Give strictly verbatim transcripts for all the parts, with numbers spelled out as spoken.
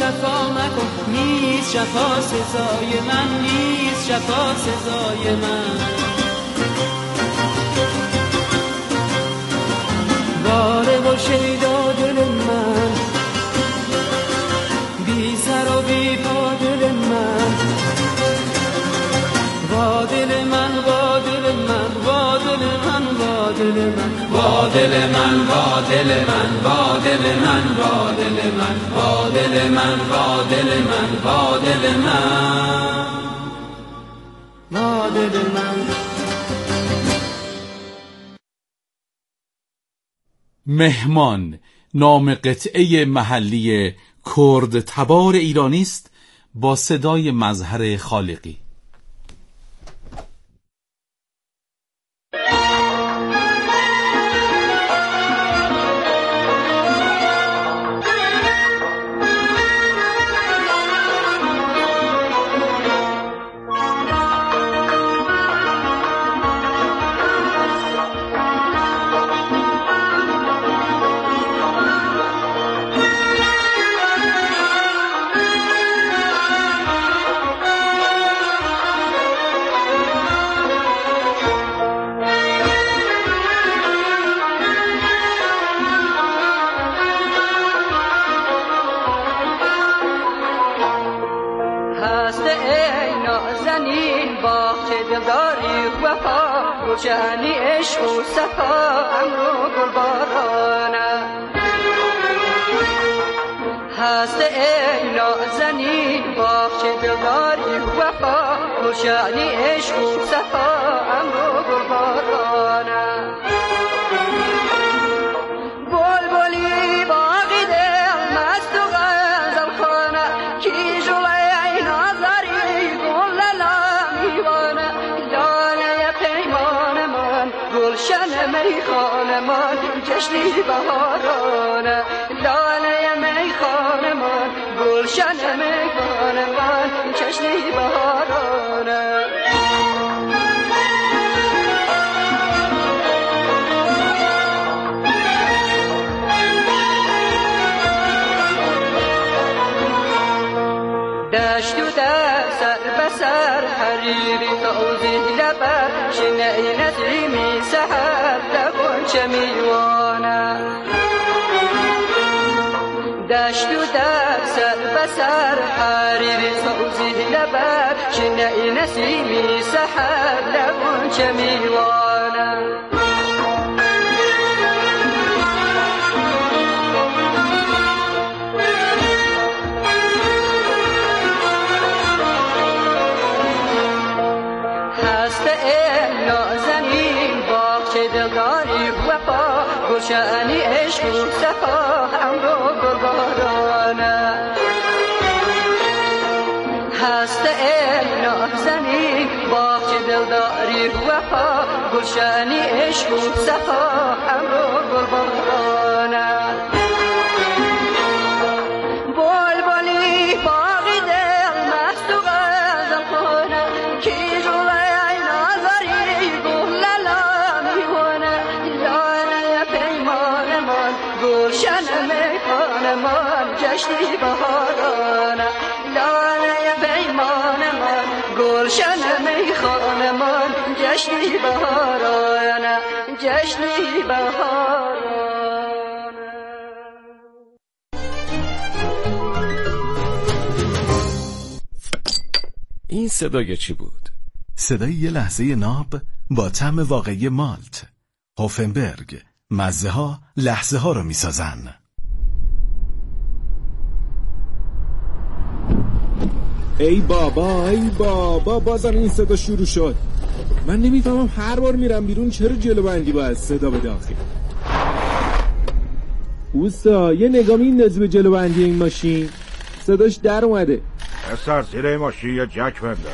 جفا مکن، نیست جفا سزای من، نیست جفا سزای من. باره و شیدا دل من، بی سر و بی پا دل من، وا دل من، وا دل من، وا دل من، وا دل من، وا دل من، وا دل من، وا دل من، وا دل من، وا دل من، وا دل من، وا دل من، وا دل من. مهمان نام قطعه محلی کرد تبار ایرانی است با صدای مظهر خالقی. روشنی عشق و صفا امرو گل بارانه هست ای نازنین باغچه دلداری وفا روشنی عشق و صفا امرو گل بارانه بلبلی باغی دل مست و غزل خانه کی جلوی نظری گل لامیوانه گلشن میخانه من جشنی بهارانه لاله میخانه من گلشن میخانه من جشنی بهارانه دشت و در سر بسر حریری توزی لبر شنعی نسیمی سحر لبون چمیوانه دشت و در سر بسر حریری توزی لبر شنعی نسیمی سحر لبون چمیوانه گلشنی عشق و صفا امرو گلبارانه هست ای نازنین باغچه دلداری وفا گلشنی عشق و صفا امرو گلبارانه بلبلی باغی دل مست و غزل خانه کی جلوی نظری گل لامیوانه گلشن میخانه من جشنی بهارانه لاله پیمان من گلشن میخانه من جشنی بهارانه جشنی بهارانه. این صدای چی بود؟ صدای یه لحظه ناب با طعم واقعی مالت. هوفنبرگ، مزه ها لحظه ها رو می سازن. ای بابا ای بابا بازم این صدا شروع شد. من نمیفهمم هر بار میرم بیرون چرا جلو بندی باید صدا به داخل. اوستا یه نگاه میندازی به جلو بندی این ماشین، صداش در اومده. پسر زیر این ماشین یه جک بنداز.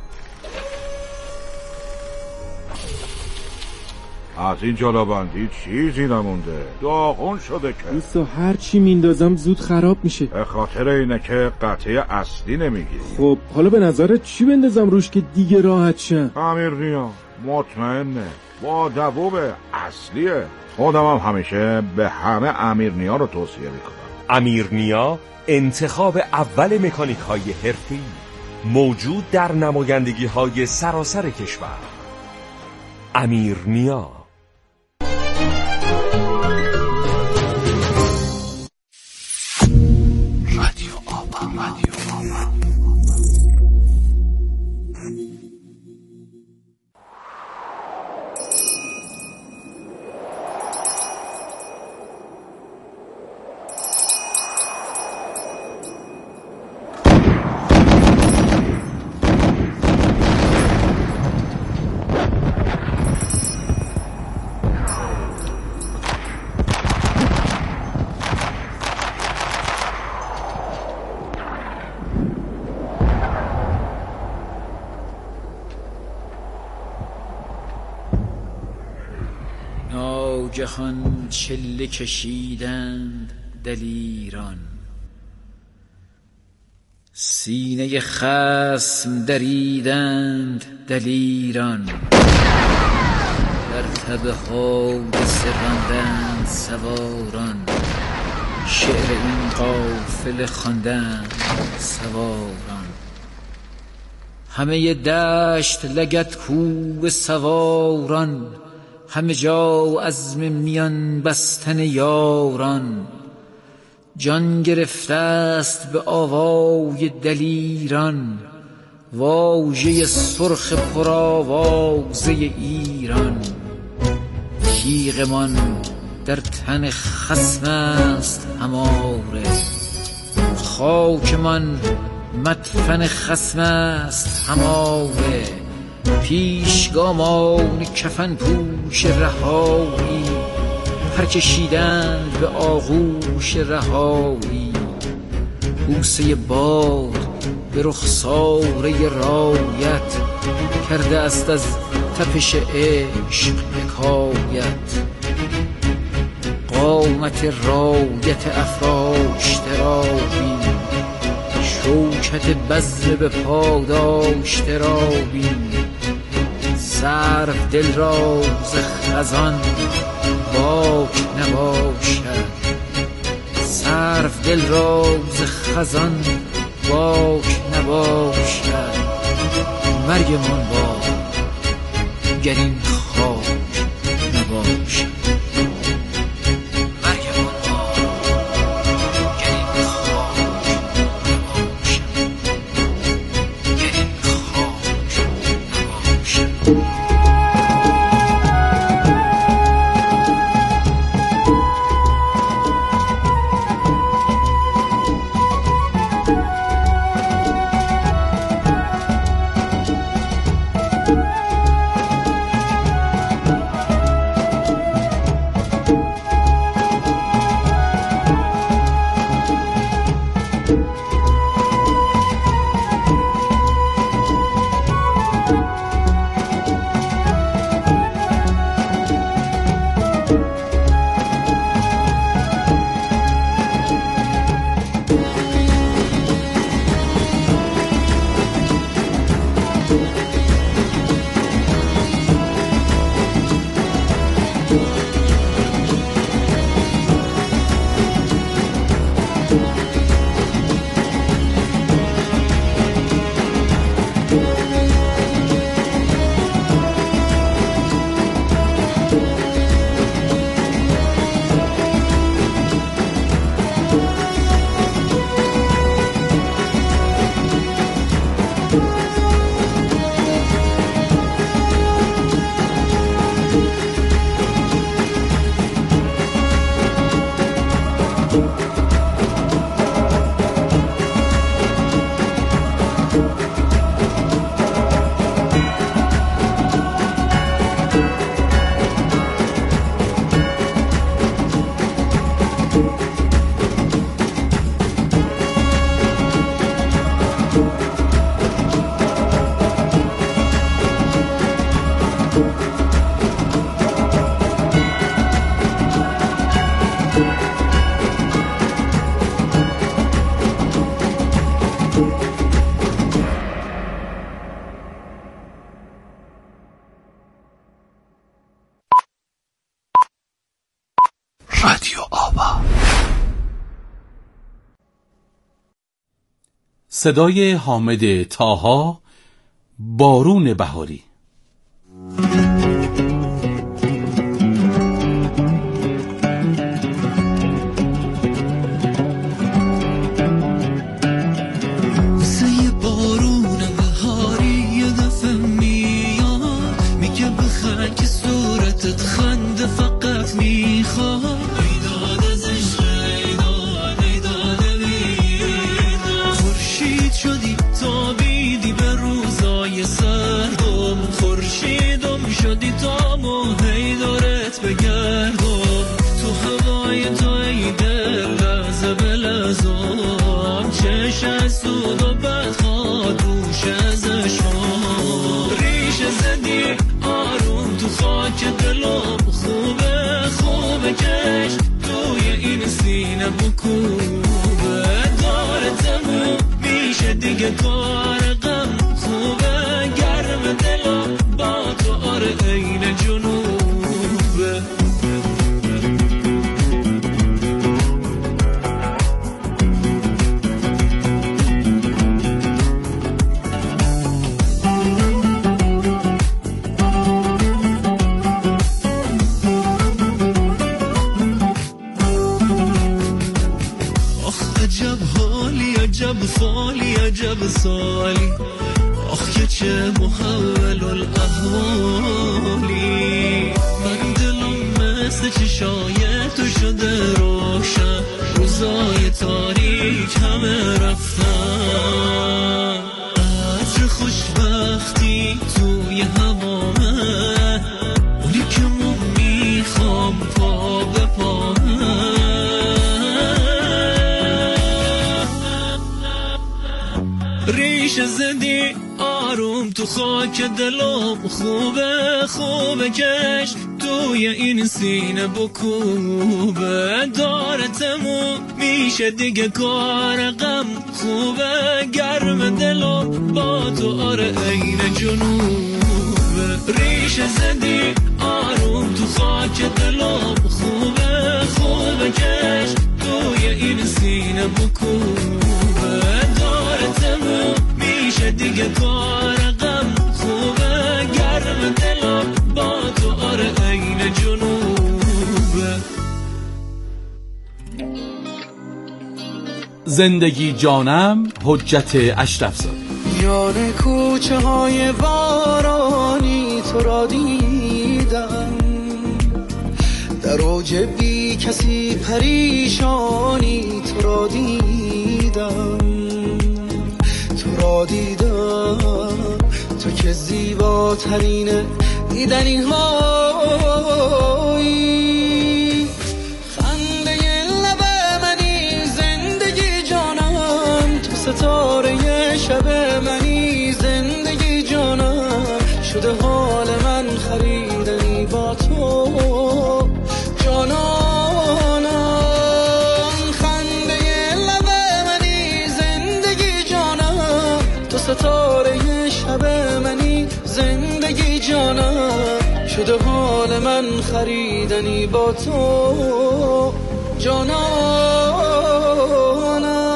از این جلوبندی چیزی نمونده، داغون شده که. اوستا هر چی میندازم زود خراب میشه. به خاطر اینه که قطعه اصلی نمیگیری. خب حالا به نظرت چی بندازم روش که دیگه راحت شم؟ امیرنیا مطمئنه، با دووب اصلیه. خودم هم همیشه به همه امیرنیا رو توصیه میکنم. امیرنیا انتخاب اول مکانیک های حرفه‌ای موجود در نمایندگی های سراسر کشور. امیر نیا. رادیو آبان. رادیو آبان. جهان چله کشیدند دلیران، سینه خصم دریدند دلیران، در تب حادثه راندند سواران، شعر این قافله خواندند سواران. همه دشت لگد کوب سواران، همه جا عزم میان بستن یاران. جان گرفته است به آوای دلیران، واژه سرخ پرآوازه ایران. تیغمان در تن خصم است هماره، خاکمان مدفن خصم است هماره. پیشگامان کفن پوش رهایی، پر کشیدند به آغوش رهایی. بوسه باد به رخساره رایت، کرده است از تپش عشق حکایت. قامت رایت افراشته را بین، شوکت بذر به پاداشته را بین. صرف دل را ز خزان باک نباشد، صرف دل را ز خزان باک نباشد. مرگمان با گر این خاک نباشد. صدای حامد طاها، بارون بهاری. خوبه خوبه کش توی این سینه بکوبه داره تموم میشه دیگه کار غم خوبه گرم دلم با تو آره عین جنوبه ریشه زدی آروم تو خاک دلم خوبه خوبه کش توی این سینه بکوبه داره تموم میشه دیگه کار غم خوبه گرم دلم با تو آره عین جنوبه. زندگی جانم حجت اشرفزاده. میان کوچه های بارانی تو را دیدم، در اوج بی کسی پریشانی تو را دیدم، تو را دیدم تو که زیباترین دیدنی هایی، خنده لب منی زندگی جانم، تو ستاره شب منی زندگی جانم، شده حال من خریدنی با تو جانانم، خنده لب منی زندگی جانم، تو ستاره شب منی زندگی جانم، شده حال من خریدنی با تو جانانم.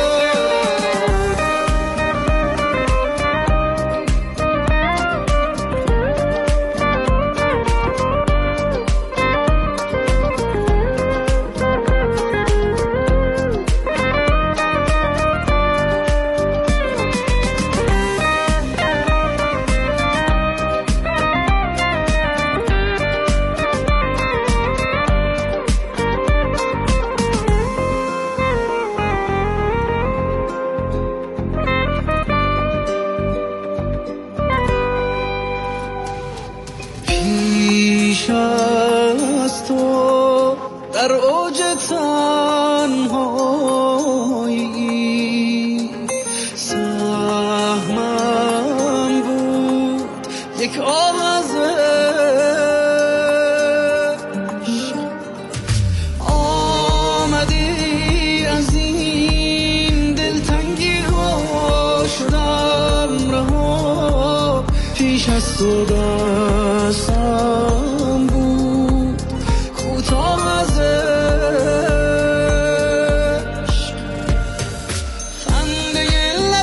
در اوج تنهایی سهمم بود یک آغازش، آمدی از این دلتنگی ها شدم رها، پیش از تو دستم بود کوتاه از عشق، خنده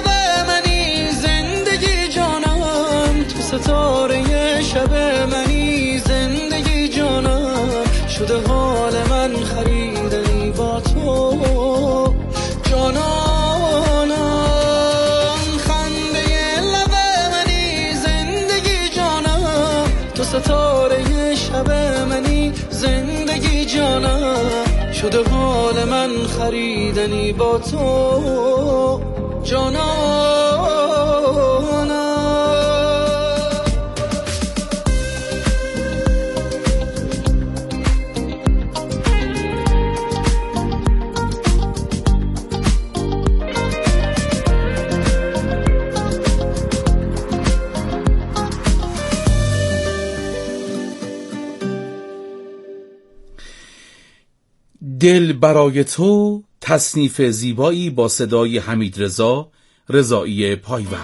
پریدنی با تو جانانم. دل برای تو تصنیف زیبایی با صدای حمیدرضا رضایی پایور.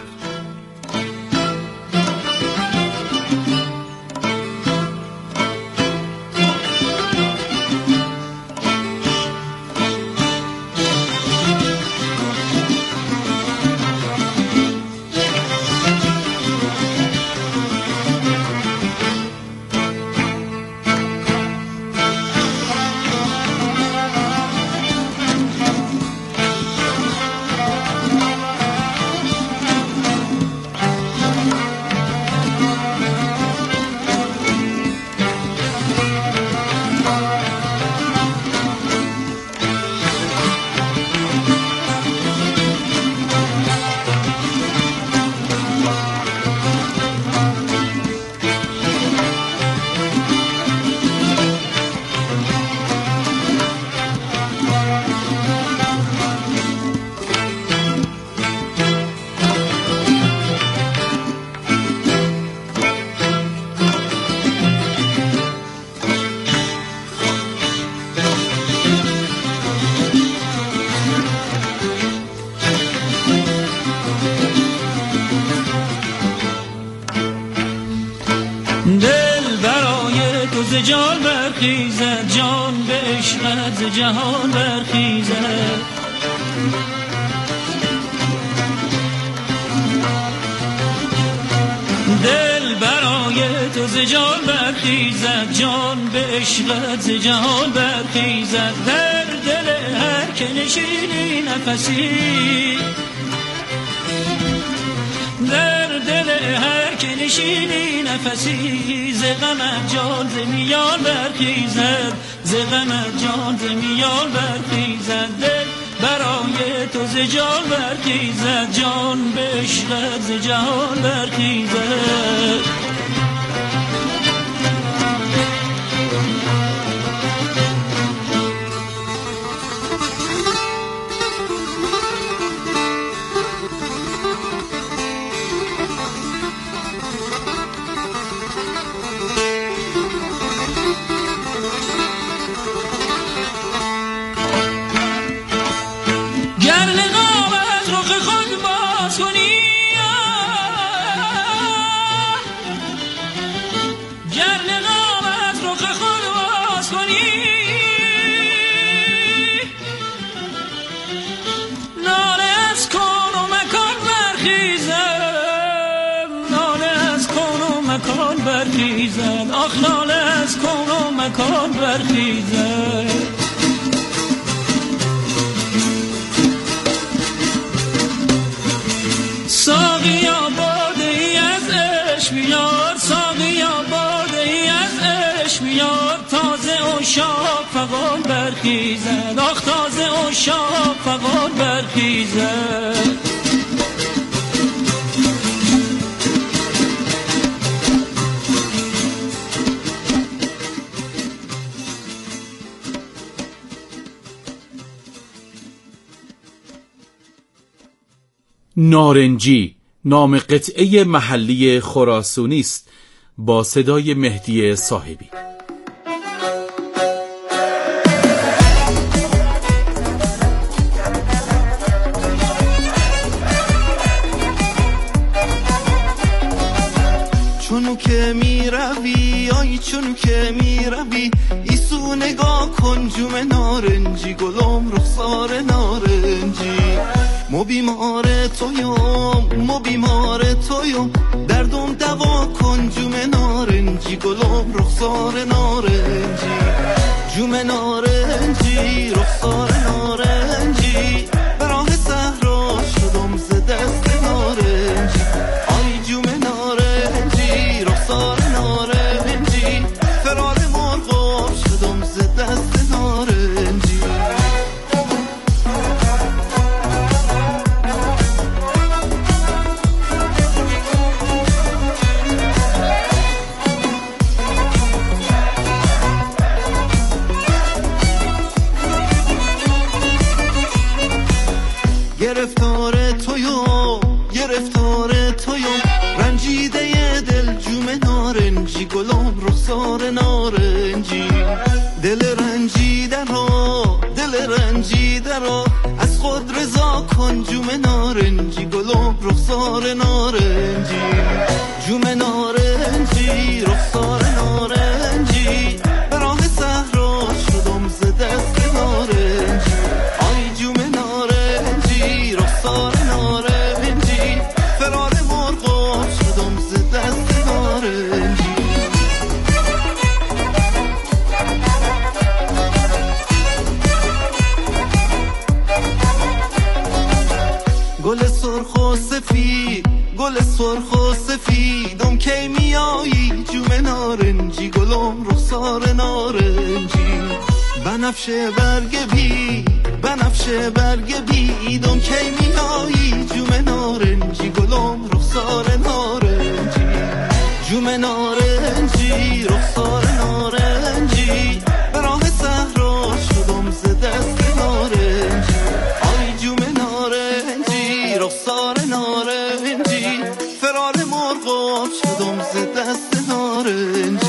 دل برای تو ز جان برخیزد، جان به عشقت ز جهان برخیزد. دل برای تو ز جان برخیزد، جان به عشقت ز جهان برخیزد. در دل هر که نشینی نفسی، در دل هر که نشینی نفسی، ز غمت جان ز میان برخیزد، ز غمت جان ز میان برخیزد. دل برای تو ز جان برخیزد، جان به عشقت ز جهان برخیزد. برخیزد، آخ ناله از کون و مکان برخیزد. ساقیا باده ای از عشق بیار، ساقیا باده ای از عشق بیار، تازه عشاق فغان برخیزد، آخ تازه عشاق فغان برخیزد. نارنجی نام قطعه محلی خراسانی است با صدای مهدی صاحبی. چونو که می روی آی چونو که می روی ایسو نگاه کن جوم نارنجی گلم رخسار نارنجی. مو بیمار تویم مو بیمار تویم دردم دوا کن جوم نارنجی گلم رخسار نارنجی. جوم نارنجی رخسار نارنجی به راه صحرا شدم ز دست نارنجی. آی جوم نارنجی رخسار نارنجی فرار مرغاب شدم ز دست نارنجی. گرفتار تویو گرفتار تویو رنجیده دل جوم نارنجی گلم رخسار نارنجی دل رنجیده رو دل رنجیده رو از خود رضا کن جوم نارنجی گلم رخسار نارنجی جوم نارنجی رخسار نارنجی به راه صحرا شدم ز دست نارنجی آی جوم نارنجی رخسار نارنجی فرار مرغ شدم ز دست نارنجی گل سرخ و سفید گل سرخ و سفیدم کی میایی جوم نارنجی گلم رخسار نارنجی بنفشه برگ بی بنفشه برگ بیدم کی میایی جوم نارنجی گلم رخسار نارنجی جوم نارنجی رخسار نارنجی به راه صحرا شدم ز دست نارنجی آی جوم نارنجی رخسار نارنجی فرار مرغ شدم ز دست نارنجی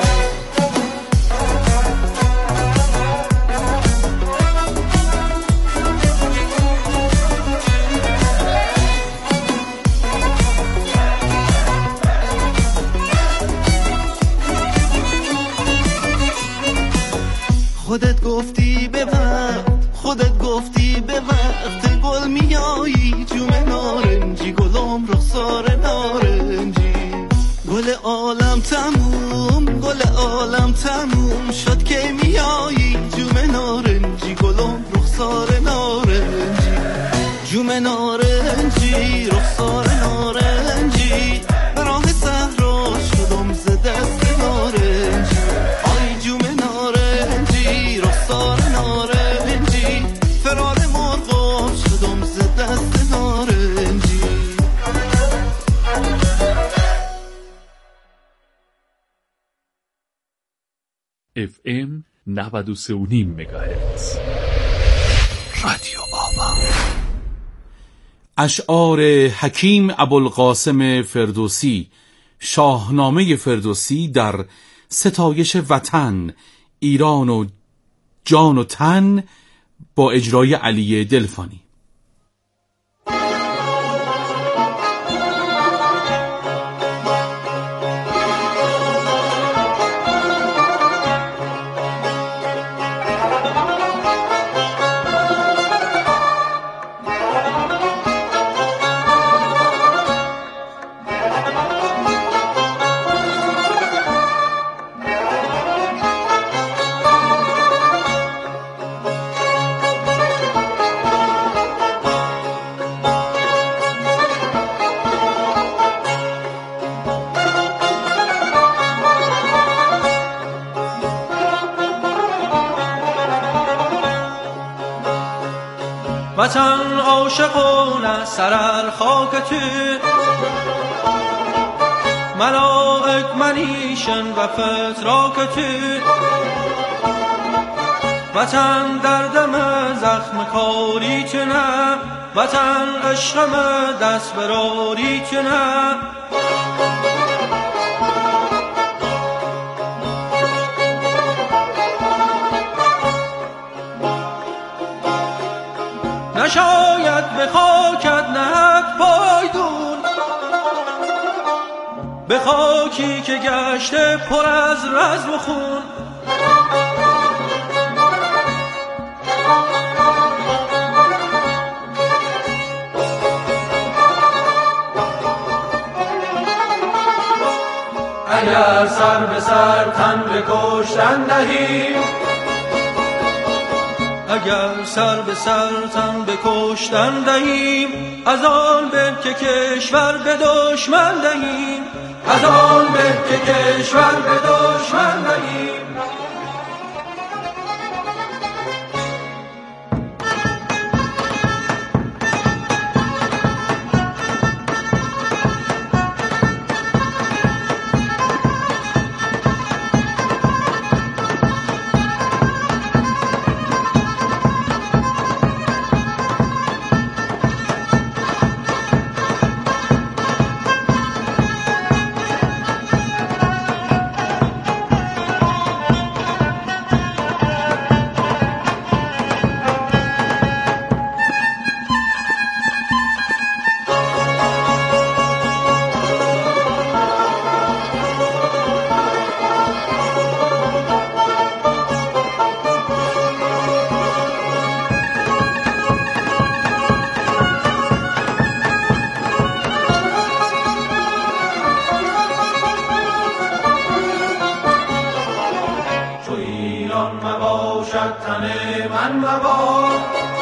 خودت گفتی به وقت خودت گفتی به وقت گل میایی جوم نارنجی گلم رخسار نارنجی گل عالم تموم گل عالم تموم شد که میایی جوم نارنجی گلم رخسار نارنجی جوم نارنجی رخسار نارنجی به راه صحرا شدم ز دست نارنجی آی جوم نارنجی رخسار نارنجی فرار مرغ شدم ز دست نارنجی اف ام نود و سه و نیم مگاهرتز رادیو آوا. اشعار حکیم ابوالقاسم فردوسی، شاهنامه فردوسی در ستایش وطن، ایران و جان و تن، با اجرای علی دلفانی. وطن عاشقانه سرر خاک تو ملائک منیشن و فتراک تو وطن دردم زخم کاری تو نه وطن عشقم دست براری تو نه نشاید به خاکت نهد پایدون به خاکی که گشته پر از رزم و خون اگر سر به سر تن به کشتن دهیم اگر سر به سر تن به کشتن دهیم از آن به که کشور به دشمن دهیم از آن به که کشور به دشمن دهیم تن من مباد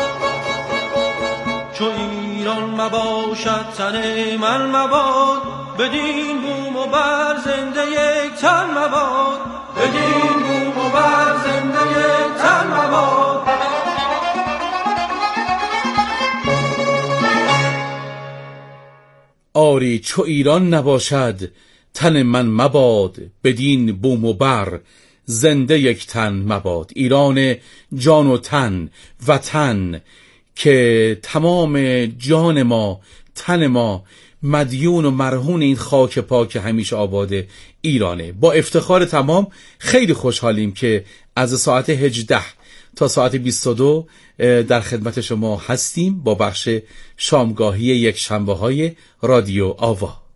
چو ایران مباشد تن من مباد بدین بوم و بر زنده یک تن مباد بدین بوم و بر زنده یک تن مباد آری چو ایران نباشد تن من مباد بدین بوم و بر زنده یک تن مباد. ایران جان و تن، وطن که تمام جان ما، تن ما مدیون و مرهون این خاک پاک همیشه آباد ایرانه. با افتخار تمام خیلی خوشحالیم که از ساعت هجده تا ساعت بیست و دو در خدمت شما هستیم با بخش شامگاهی یک شنبه های رادیو آوا.